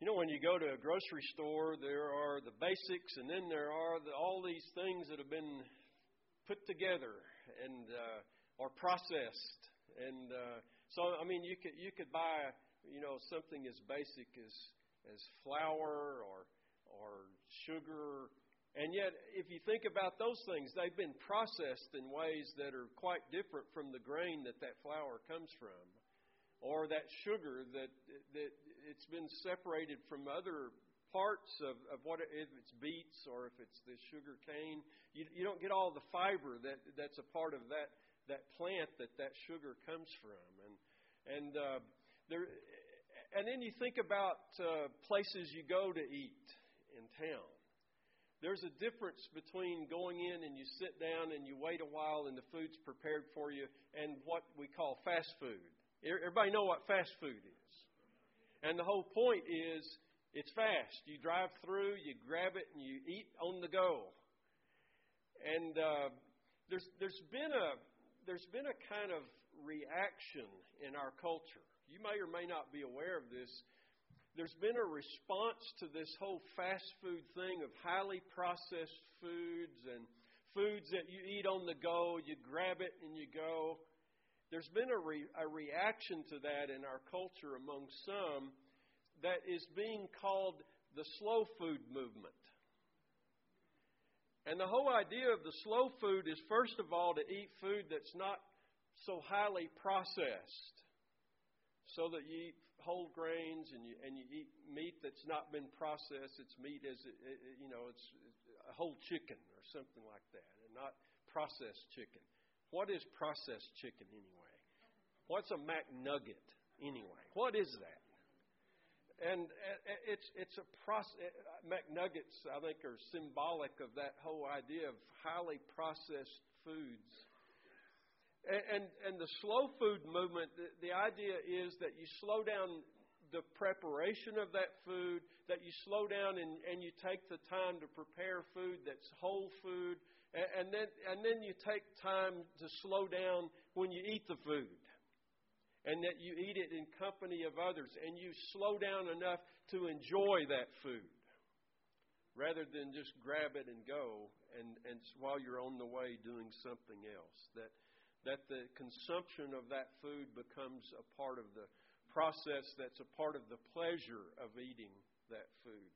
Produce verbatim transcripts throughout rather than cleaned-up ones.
You know, when you go to a grocery store, there are the basics, and then there are the, all these things that have been put together and uh, are processed. And uh, so, I mean, you could you could buy, you know, something as basic as as flour or or sugar, and yet, if you think about those things, they've been processed in ways that are quite different from the grain that that flour comes from. Or that sugar that that it's been separated from other parts of, of what it, if it's beets or if it's the sugar cane. You, you don't get all the fiber that that's a part of that that plant that that sugar comes from. And and uh, there and then you think about uh, places you go to eat in town. There's a difference between going in and you sit down and you wait a while and the food's prepared for you and what we call fast food. Everybody know what fast food is. And the whole point is it's fast. You drive through, you grab it, and you eat on the go. And uh, there's there's been a there's been a kind of reaction in our culture. You may or may not be aware of this. There's been a response to this whole fast food thing of highly processed foods and foods that you eat on the go. You grab it and you go. There's been a, re, a reaction to that in our culture among some that is being called the slow food movement. And the whole idea of the slow food is, first of all, to eat food that's not so highly processed, so that you eat whole grains and you and you eat meat that's not been processed. It's meat as it, it, you know, it's a whole chicken or something like that, and not processed chicken. What is processed chicken anyway? What's a McNugget anyway? What is that? And it's it's a process. McNuggets, I think, are symbolic of that whole idea of highly processed foods. And and, and the slow food movement, the, the idea is that you slow down the preparation of that food, that you slow down and, and you take the time to prepare food that's whole food. And then and then you take time to slow down when you eat the food. And that you eat it in company of others. And you slow down enough to enjoy that food. Rather than just grab it and go and, and while you're on the way doing something else. That, that the consumption of that food becomes a part of the process that's a part of the pleasure of eating that food.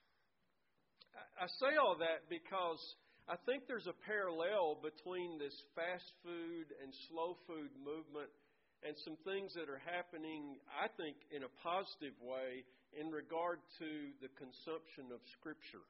I, I say all that because I think there's a parallel between this fast food and slow food movement and some things that are happening, I think, in a positive way in regard to the consumption of Scripture.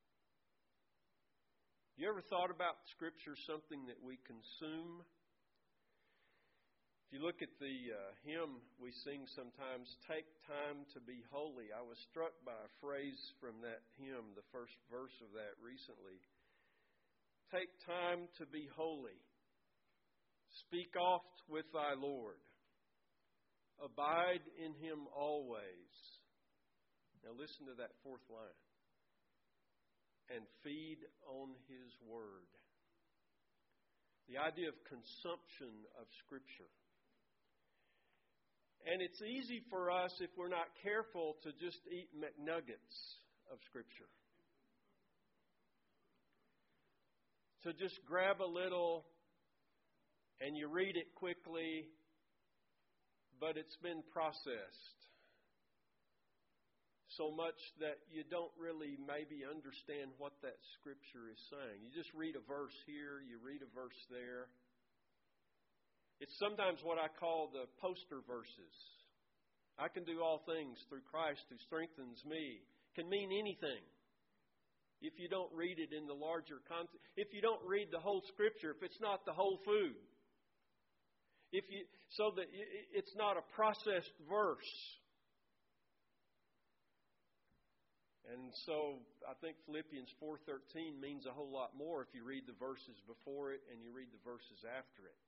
You ever thought about Scripture something that we consume? If you look at the uh, hymn we sing sometimes, "Take time to be holy," I was struck by a phrase from that hymn, the first verse of that recently. Take time to be holy. Speak oft with thy Lord. Abide in Him always. Now listen to that fourth line. And feed on His Word. The idea of consumption of Scripture. And it's easy for us, if we're not careful, to just eat McNuggets of Scripture. So just grab a little and you read it quickly, but it's been processed so much that you don't really maybe understand what that Scripture is saying. You just read a verse here, you read a verse there. It's sometimes what I call the poster verses. I can do all things through Christ who strengthens me. Can mean anything. If you don't read it in the larger context, if you don't read the whole Scripture, if it's not the whole food, if you so that it's not a processed verse. And so I think Philippians four thirteen means a whole lot more if you read the verses before it and you read the verses after it.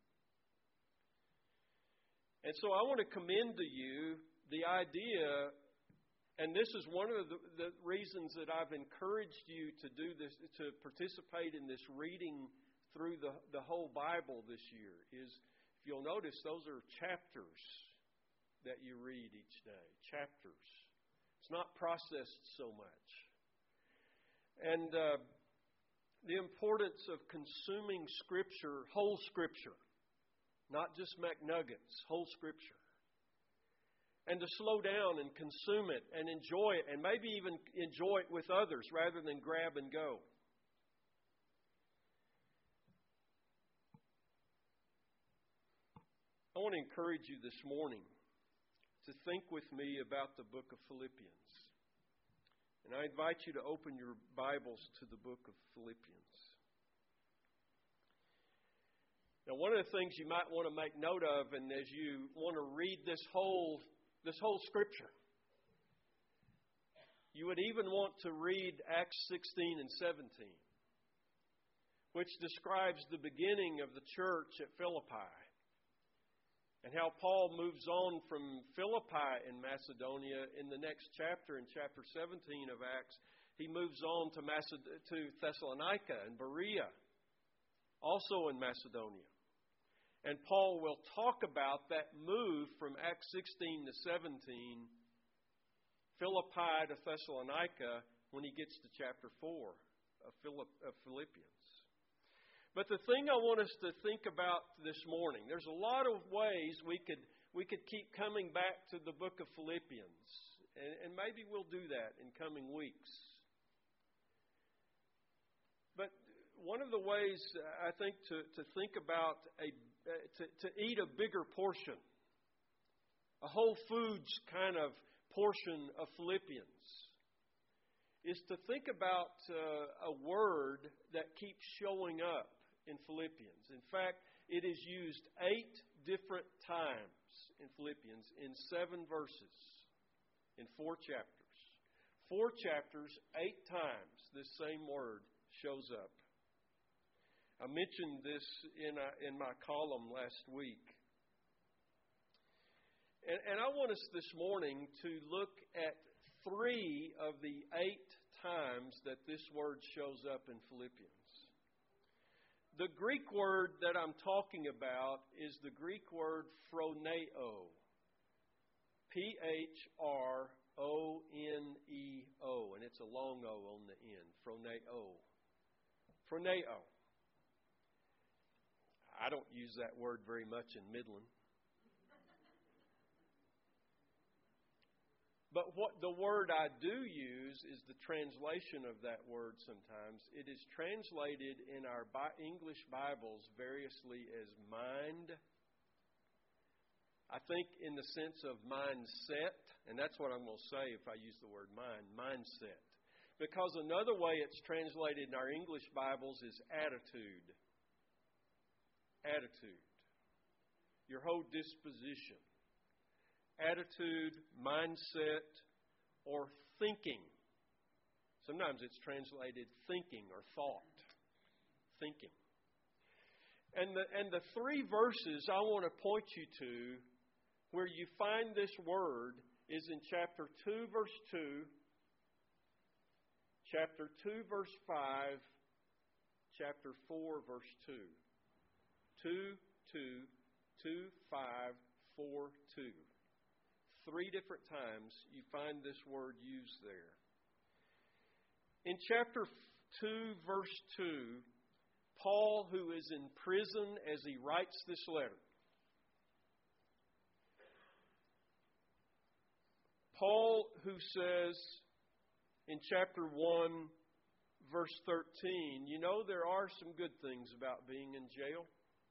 And so I want to commend to you the idea. And this is one of the, the reasons that I've encouraged you to do this, to participate in this reading through the, the whole Bible this year, is if you'll notice, those are chapters that you read each day. Chapters. It's not processed so much. And uh, the importance of consuming Scripture, whole Scripture, not just McNuggets, whole Scripture. And to slow down and consume it and enjoy it, and maybe even enjoy it with others rather than grab and go. I want to encourage you this morning to think with me about the book of Philippians. And I invite you to open your Bibles to the book of Philippians. Now, one of the things you might want to make note of, and as you want to read this whole this whole Scripture, you would even want to read Acts sixteen and seventeen, which describes the beginning of the church at Philippi. And how Paul moves on from Philippi in Macedonia in the next chapter, in chapter seventeen of Acts. He moves on to, Maced- to Thessalonica and Berea, also in Macedonia. And Paul will talk about that move from Acts sixteen to seventeen, Philippi to Thessalonica, when he gets to chapter four of Philippians. But the thing I want us to think about this morning, there's a lot of ways we could we could keep coming back to the book of Philippians. And, and maybe we'll do that in coming weeks. But one of the ways, I think, to, to think about, a to, to eat a bigger portion, a Whole Foods kind of portion of Philippians, is to think about uh, a word that keeps showing up in Philippians. In fact, it is used eight different times in Philippians in seven verses in four chapters. Four chapters, eight times, this same word shows up. I mentioned this in a, in my column last week. And, and I want us this morning to look at three of the eight times that this word shows up in Philippians. The Greek word that I'm talking about is the Greek word phroneo. P H R O N E O. And it's a long O on the end. Phroneo. Phroneo. I don't use that word very much in Midland. But what the word I do use is the translation of that word sometimes. It is translated in our English Bibles variously as mind. I think in the sense of mindset, and that's what I'm going to say if I use the word mind, mindset. Because another way it's translated in our English Bibles is attitude. Attitude. Your whole disposition. Attitude, mindset, or thinking. Sometimes it's translated thinking or thought. Thinking. And the, and the three verses I want to point you to where you find this word is in chapter two, verse two, chapter two, verse five, chapter four, verse two. two, two, two, five, four, two. Three different times you find this word used there. In chapter two, verse two, Paul, who is in prison as he writes this letter, Paul, who says in chapter one, verse thirteen, you know, there are some good things about being in jail.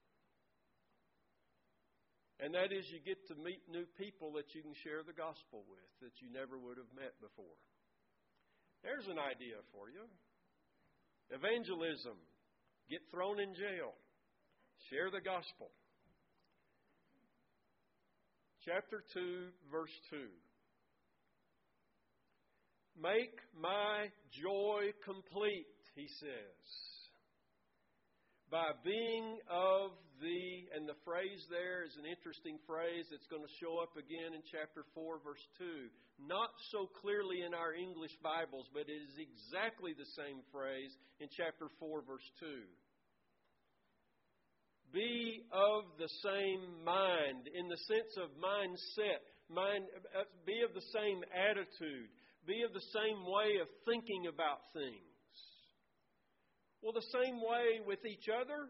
And that is you get to meet new people that you can share the gospel with that you never would have met before. There's an idea for you. Evangelism. Get thrown in jail. Share the gospel. Chapter two, verse two. Make my joy complete, he says, by being of thee, and the phrase there is an interesting phrase that's going to show up again in chapter four, verse two. Not so clearly in our English Bibles, but it is exactly the same phrase in chapter four, verse two. Be of the same mind, in the sense of mindset. Mind, be of the same attitude. be of the same way of thinking about things. Well, the same way with each other?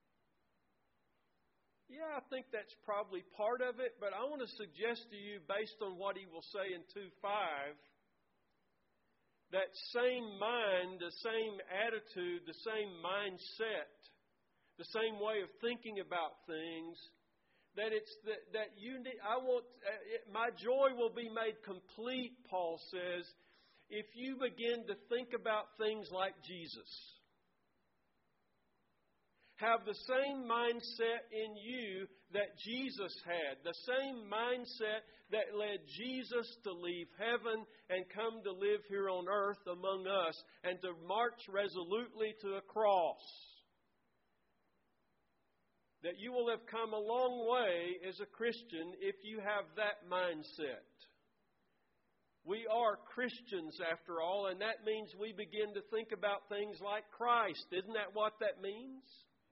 Yeah, I think that's probably part of it, but I want to suggest to you, based on what he will say in two five, that same mind, the same attitude, the same mindset, the same way of thinking about things, that it's that, that you need, I want, it, my joy will be made complete, Paul says, if you begin to think about things like Jesus. Have the same mindset in you that Jesus had. The same mindset that led Jesus to leave heaven and come to live here on earth among us and to march resolutely to a cross. That you will have come a long way as a Christian if you have that mindset. We are Christians after all, and that means we begin to think about things like Christ. Isn't that what that means?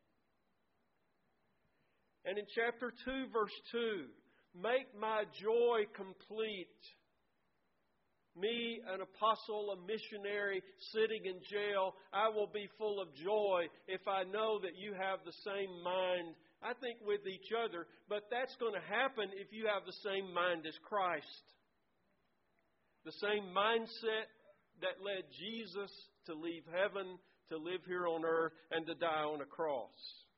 And in chapter two, verse two, make my joy complete. Me, an apostle, a missionary, sitting in jail, I will be full of joy if I know that you have the same mind, I think, with each other. But that's going to happen if you have the same mind as Christ. The same mindset that led Jesus to leave heaven, to live here on earth, and to die on a cross.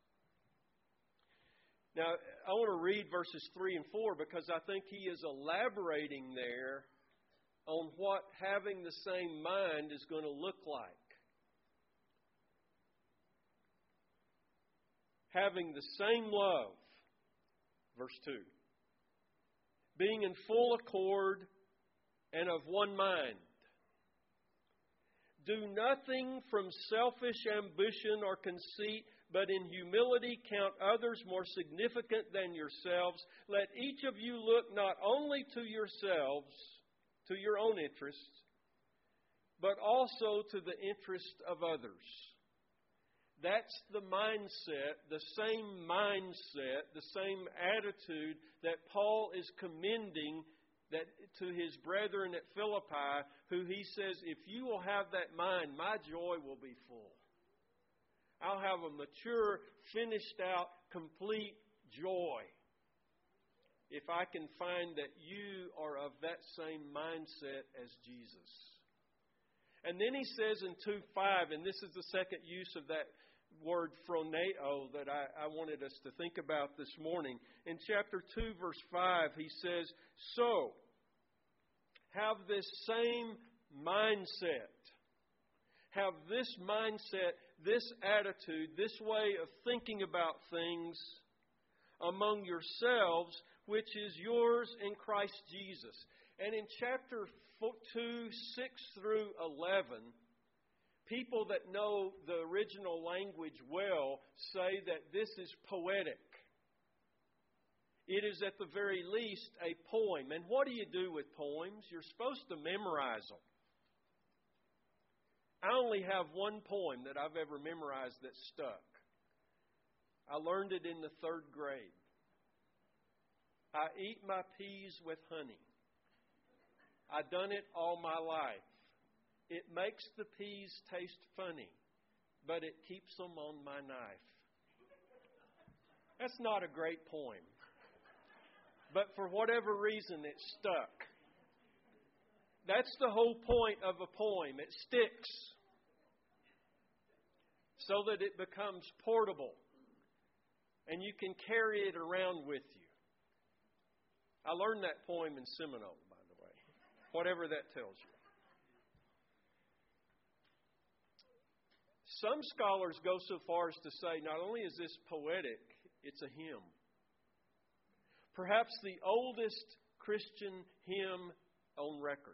Now, I want to read verses three and four because I think he is elaborating there on what having the same mind is going to look like. Having the same love, verse two. Being in full accord and of one mind. Do nothing from selfish ambition or conceit, but in humility count others more significant than yourselves. Let each of you look not only to yourselves, to your own interests, but also to the interest of others. That's the mindset, the same mindset, the same attitude that Paul is commending that to his brethren at Philippi, who he says, if you will have that mind, my joy will be full. I'll have a mature, finished out, complete joy if I can find that you are of that same mindset as Jesus. And then he says in two five, and this is the second use of that word phroneo that I, I wanted us to think about this morning. In chapter two, verse five, he says, so, have this same mindset. Have this mindset, this attitude, this way of thinking about things among yourselves, which is yours in Christ Jesus. And in chapter two, six through eleven, people that know the original language well say that this is poetic. It is at the very least a poem. And what do you do with poems? You're supposed to memorize them. I only have one poem that I've ever memorized that stuck. I learned it in the third grade. I eat my peas with honey. I done it all my life. It makes the peas taste funny, but it keeps them on my knife. That's not a great poem. But for whatever reason, it stuck. That's the whole point of a poem. It sticks so that it becomes portable and you can carry it around with you. I learned that poem in Seminole, by the way, whatever that tells you. Some scholars go so far as to say not only is this poetic, it's a hymn. Perhaps the oldest Christian hymn on record.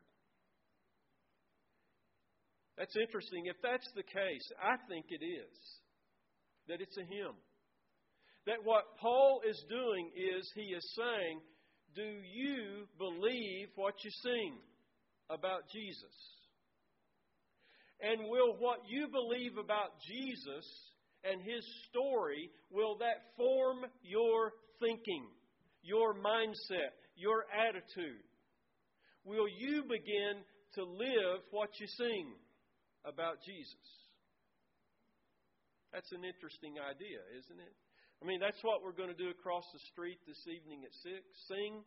That's interesting. If that's the case, I think it is. That it's a hymn. That what Paul is doing is he is saying, do you believe what you sing about Jesus? And will what you believe about Jesus and His story, will that form your thinking, your mindset, your attitude? Will you begin to live what you sing about Jesus. That's an interesting idea, isn't it? I mean, that's what we're going to do across the street this evening at six. Sing.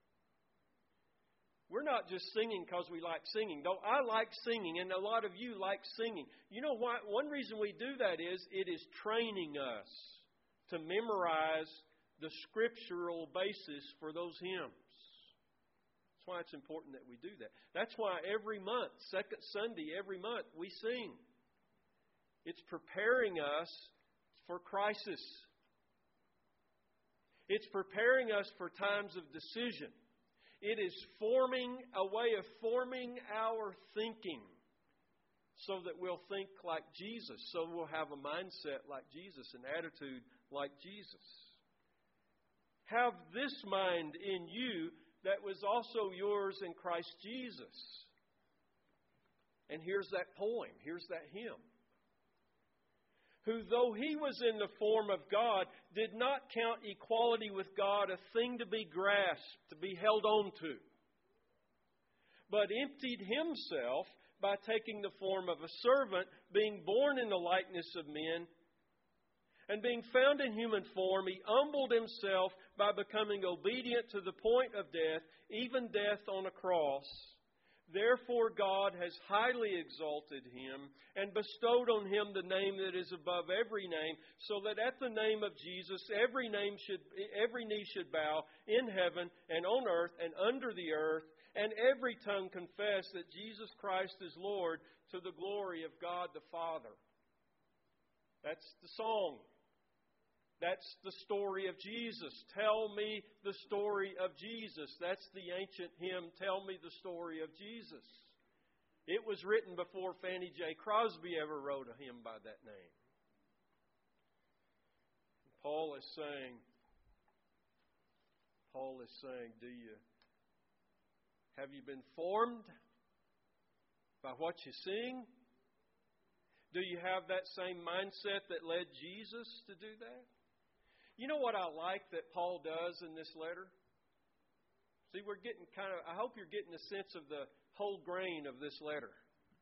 We're not just singing because we like singing, though I like singing, and a lot of you like singing. You know why? One reason we do that is it is training us to memorize the scriptural basis for those hymns. That's why it's important that we do that. That's why every month, second Sunday, every month, we sing. It's preparing us for crisis. It's preparing us for times of decision. It is forming a way of forming our thinking so that we'll think like Jesus, so we'll have a mindset like Jesus, an attitude like Jesus. Have this mind in you that was also yours in Christ Jesus. And here's that poem, here's that hymn. Who, though he was in the form of God, did not count equality with God a thing to be grasped, to be held on to, but emptied himself by taking the form of a servant, being born in the likeness of men, and being found in human form, he humbled himself by becoming obedient to the point of death, even death on a cross. Therefore God has highly exalted him and bestowed on him the name that is above every name, so that at the name of Jesus every name should every knee should bow in heaven and on earth and under the earth, and every tongue confess that Jesus Christ is Lord, to the glory of God the Father. That's the song. That's the story of Jesus. Tell me the story of Jesus. That's the ancient hymn, Tell Me the Story of Jesus. It was written before Fanny J. Crosby ever wrote a hymn by that name. Paul is saying, Paul is saying, do you, have you been formed by what you sing? Do you have that same mindset that led Jesus to do that? You know what I like that Paul does in this letter? See, we're getting kind of, I hope you're getting a sense of the whole grain of this letter.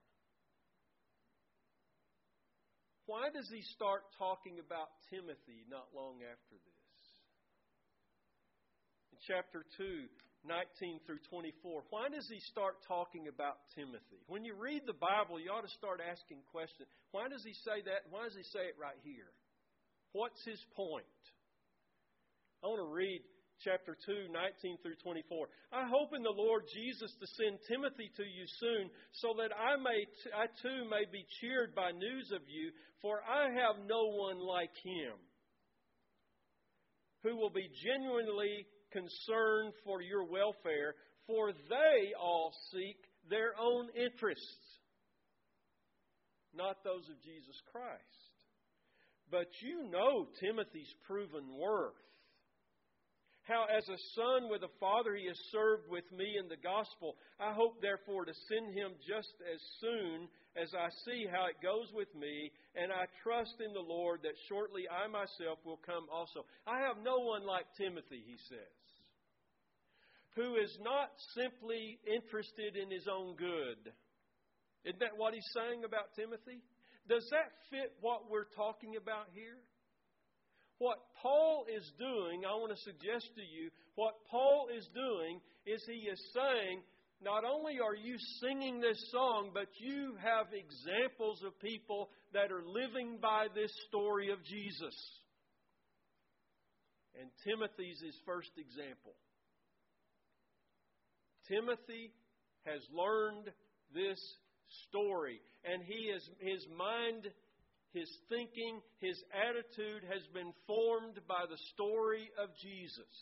Why does he start talking about Timothy not long after this? In chapter two, nineteen through twenty-four, why does he start talking about Timothy? When you read the Bible, you ought to start asking questions. Why does he say that? Why does he say it right here? What's his point? I want to read chapter two, nineteen through twenty-four. I hope in the Lord Jesus to send Timothy to you soon, so that I may, I too may be cheered by news of you, for I have no one like him, who will be genuinely concerned for your welfare, for they all seek their own interests, not those of Jesus Christ. But you know Timothy's proven worth. How as a son with a father he has served with me in the gospel. I hope therefore to send him just as soon as I see how it goes with me, and I trust in the Lord that shortly I myself will come also. I have no one like Timothy, he says, who is not simply interested in his own good. Isn't that what he's saying about Timothy? Does that fit what we're talking about here? What Paul is doing, I want to suggest to you, what Paul is doing is he is saying, not only are you singing this song, but you have examples of people that are living by this story of Jesus. And Timothy's his first example. Timothy has learned this story, and he is, his mind, his thinking, his attitude has been formed by the story of Jesus.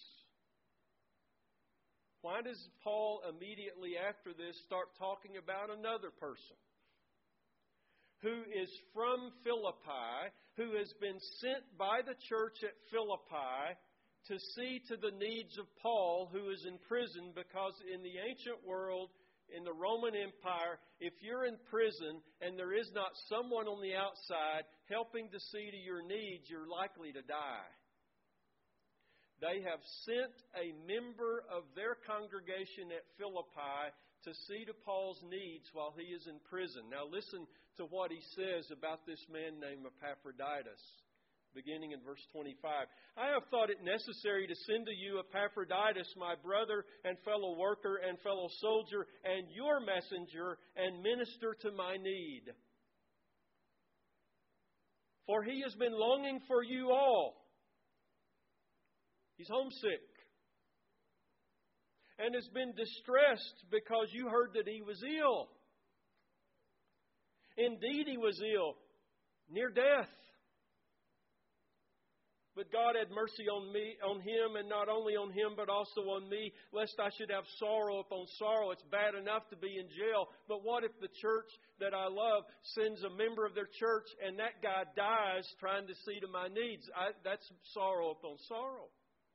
Why does Paul immediately after this start talking about another person who is from Philippi, who has been sent by the church at Philippi to see to the needs of Paul, who is in prison? Because in the ancient world, in the Roman Empire, if you're in prison and there is not someone on the outside helping to see to your needs, you're likely to die. They have sent a member of their congregation at Philippi to see to Paul's needs while he is in prison. Now listen to what he says about this man named Epaphroditus, beginning in verse twenty-five. I have thought it necessary to send to you Epaphroditus, my brother and fellow worker and fellow soldier, and your messenger and minister to my need. For he has been longing for you all. He's homesick. And has been distressed because you heard that he was ill. Indeed, he was ill, near death. But God had mercy on me, on him, and not only on him, but also on me, lest I should have sorrow upon sorrow. It's bad enough to be in jail, but what if the church that I love sends a member of their church and that guy dies trying to see to my needs? I, that's sorrow upon sorrow.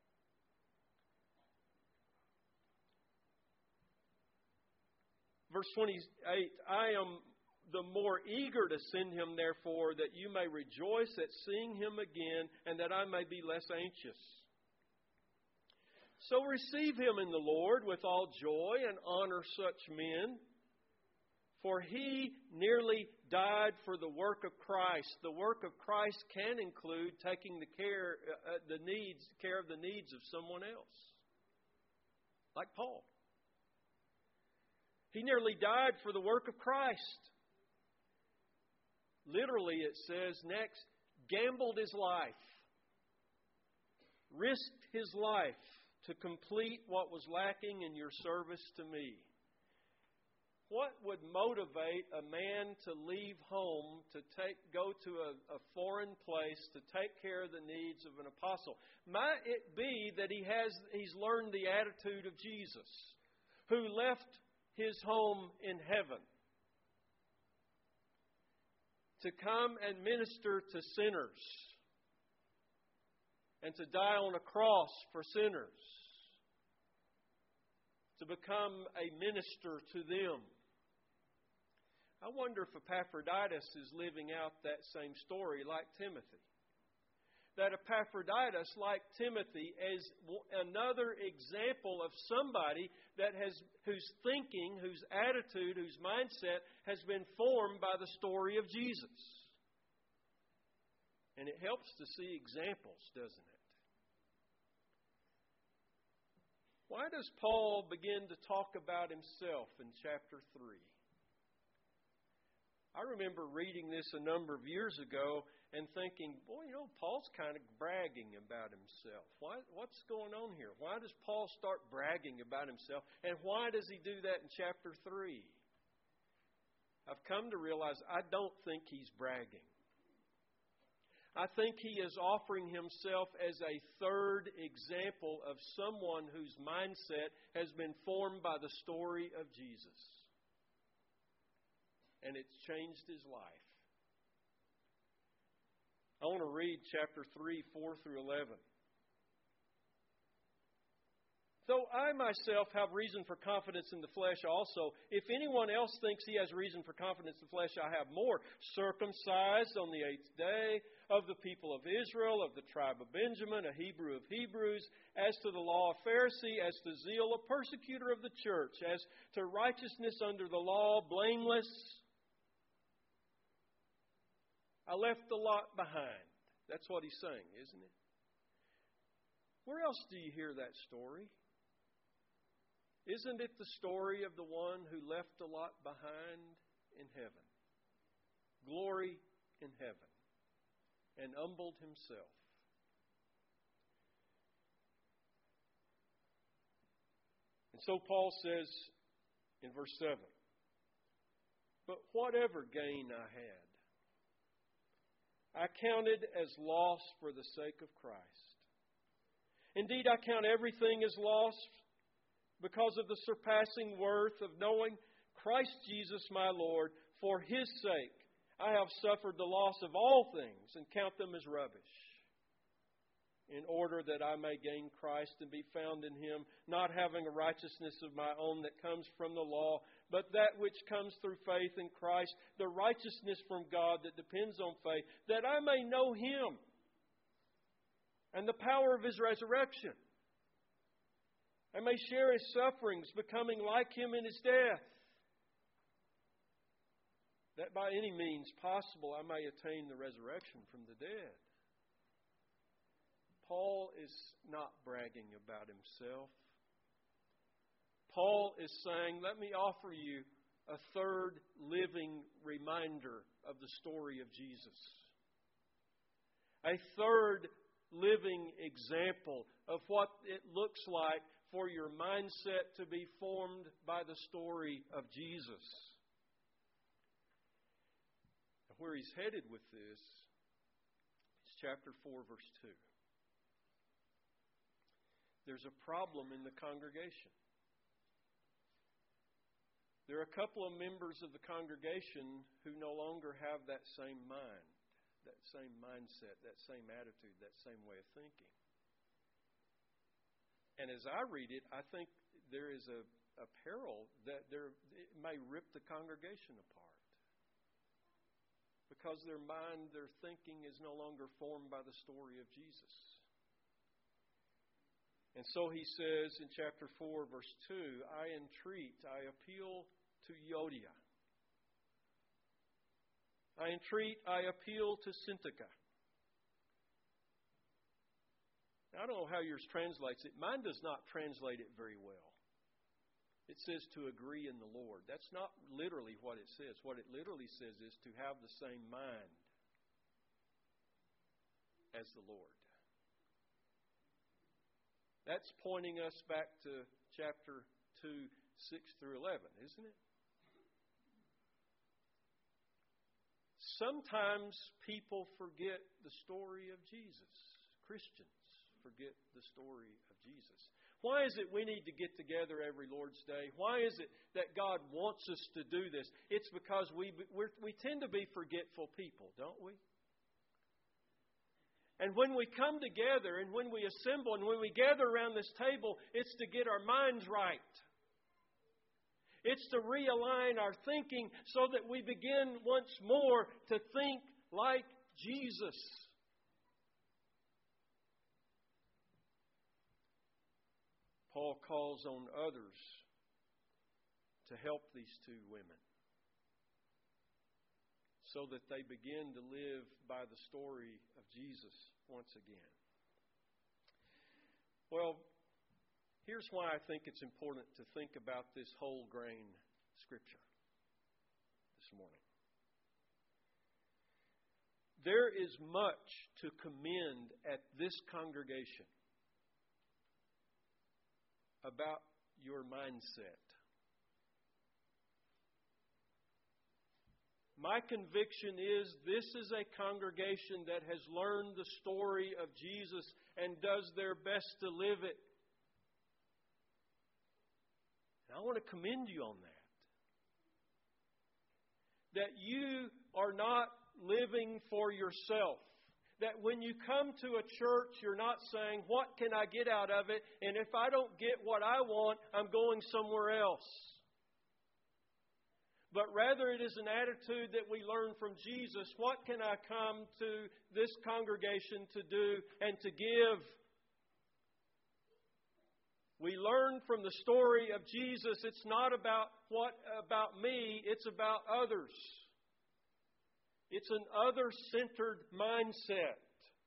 Verse twenty-eight, I am the more eager to send him, therefore, that you may rejoice at seeing him again, and that I may be less anxious. So receive him in the Lord with all joy and honor such men, for he nearly died for the work of Christ. The work of Christ can include taking the care, uh, the needs, care of the needs of someone else, like Paul. He nearly died for the work of Christ. Literally, it says next, gambled his life, risked his life to complete what was lacking in your service to me. What would motivate a man to leave home, to take, go to a, a foreign place, to take care of the needs of an apostle? Might it be that he has he's learned the attitude of Jesus, who left his home in heaven to come and minister to sinners and to die on a cross for sinners, to become a minister to them? I wonder if Epaphroditus is living out that same story like Timothy. That Epaphroditus, like Timothy, is another example of somebody that has, whose thinking, whose attitude, whose mindset has been formed by the story of Jesus. And it helps to see examples, doesn't it? Why does Paul begin to talk about himself in chapter three? I remember reading this a number of years ago and thinking, boy, you know, Paul's kind of bragging about himself. Why, what's going on here? Why does Paul start bragging about himself? And why does he do that in chapter three? I've come to realize I don't think he's bragging. I think he is offering himself as a third example of someone whose mindset has been formed by the story of Jesus. And it's changed his life. I want to read chapter three, four through eleven. Though I myself have reason for confidence in the flesh also, if anyone else thinks he has reason for confidence in the flesh, I have more. Circumcised on the eighth day, of the people of Israel, of the tribe of Benjamin, a Hebrew of Hebrews, as to the law, a Pharisee, as to zeal, a persecutor of the church, as to righteousness under the law, blameless. I left a lot behind. That's what he's saying, isn't it? Where else do you hear that story? Isn't it the story of the one who left a lot behind in heaven? Glory in heaven. And humbled himself. And so Paul says in verse seven, but whatever gain I had, I counted as loss for the sake of Christ. Indeed, I count everything as loss because of the surpassing worth of knowing Christ Jesus my Lord. For His sake, I have suffered the loss of all things and count them as rubbish, in order that I may gain Christ and be found in Him, not having a righteousness of my own that comes from the law, but that which comes through faith in Christ, the righteousness from God that depends on faith, that I may know Him and the power of His resurrection. I may share His sufferings, becoming like Him in His death, that by any means possible I may attain the resurrection from the dead. Paul is not bragging about himself. Paul is saying, let me offer you a third living reminder of the story of Jesus. A third living example of what it looks like for your mindset to be formed by the story of Jesus. Where he's headed with this is chapter four, verse two. There's a problem in the congregation. There are a couple of members of the congregation who no longer have that same mind, that same mindset, that same attitude, that same way of thinking. And as I read it, I think there is a, a peril that there, it may rip the congregation apart. Because their mind, their thinking is no longer formed by the story of Jesus. And so he says in chapter four, verse two, I entreat, I appeal to Euodia. I entreat, I appeal to Syntyche. Now, I don't know how yours translates it. Mine does not translate it very well. It says to agree in the Lord. That's not literally what it says. What it literally says is to have the same mind as the Lord. That's pointing us back to chapter two, six through eleven, isn't it? Sometimes people forget the story of Jesus. Christians forget the story of Jesus. Why is it we need to get together every Lord's Day? Why is it that God wants us to do this? It's because we we're, we tend to be forgetful people, don't we? And when we come together and when we assemble and when we gather around this table, it's to get our minds right. It's to realign our thinking so that we begin once more to think like Jesus. Paul calls on others to help these two women so that they begin to live by the story of Jesus once again. Well, here's why I think it's important to think about this whole grain scripture this morning. There is much to commend at this congregation about your mindset. My conviction is this is a congregation that has learned the story of Jesus and does their best to live it. And I want to commend you on that. That you are not living for yourself. That when you come to a church, you're not saying, what can I get out of it? And if I don't get what I want, I'm going somewhere else. But rather it is an attitude that we learn from Jesus. What can I come to this congregation to do and to give? We learn from the story of Jesus, it's not about what about me, it's about others. It's an other-centered mindset.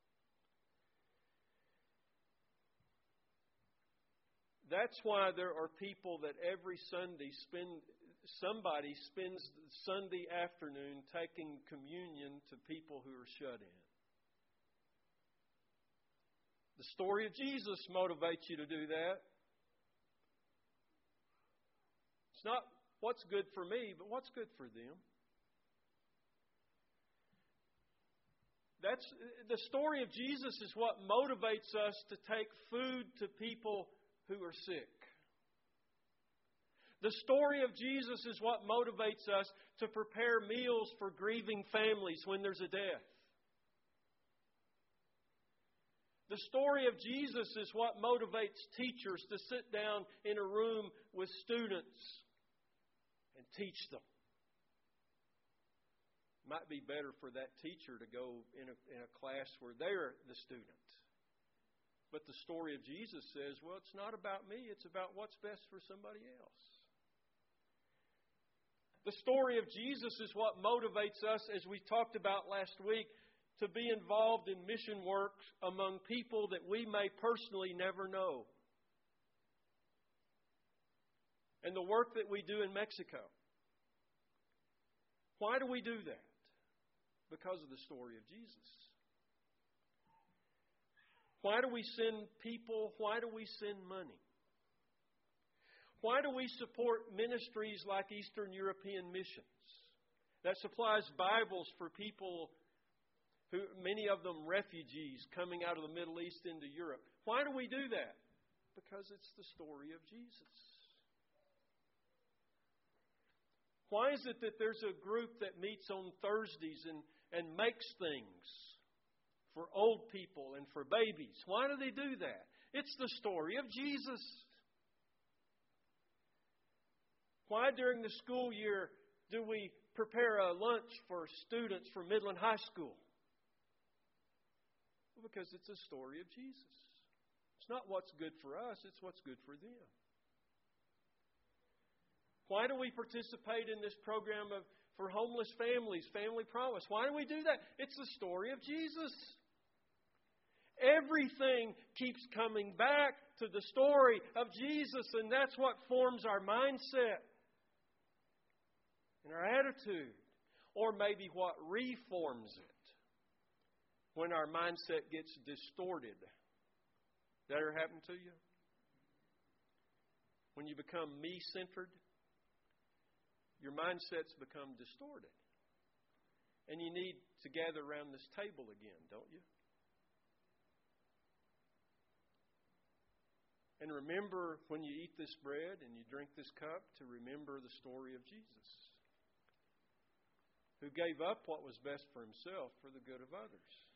That's why there are people that every Sunday spend, somebody spends Sunday afternoon taking communion to people who are shut in. The story of Jesus motivates you to do that. It's not what's good for me, but what's good for them. That's the story of Jesus is what motivates us to take food to people who are sick. The story of Jesus is what motivates us to prepare meals for grieving families when there's a death. The story of Jesus is what motivates teachers to sit down in a room with students and teach them. Might be better for that teacher to go in a, in a class where they're the student But the story of Jesus says, well, it's not about me. It's about what's best for somebody else. The story of Jesus is what motivates us, as we talked about last week, to be involved in mission work among people that we may personally never know. And the work that we do in Mexico. Why do we do that? Because of the story of Jesus. Why do we send people? Why do we send money? Why do we support ministries like Eastern European Missions that supplies Bibles for people, who many of them refugees coming out of the Middle East into Europe? Why do we do that? Because it's the story of Jesus. Why is it that there's a group that meets on Thursdays and, and makes things for old people and for babies? Why do they do that? It's the story of Jesus. Why during the school year do we prepare a lunch for students from Midland High School? Well, because it's a story of Jesus. It's not what's good for us, it's what's good for them. Why do we participate in this program of for homeless families, Family Promise? Why do we do that? It's the story of Jesus. Everything keeps coming back to the story of Jesus, and that's what forms our mindset and our attitude, or maybe what reforms it when our mindset gets distorted. That ever happened to you? When you become me-centered, your mindsets become distorted. And you need to gather around this table again, don't you? And remember, when you eat this bread and you drink this cup, to remember the story of Jesus, who gave up what was best for Himself for the good of others.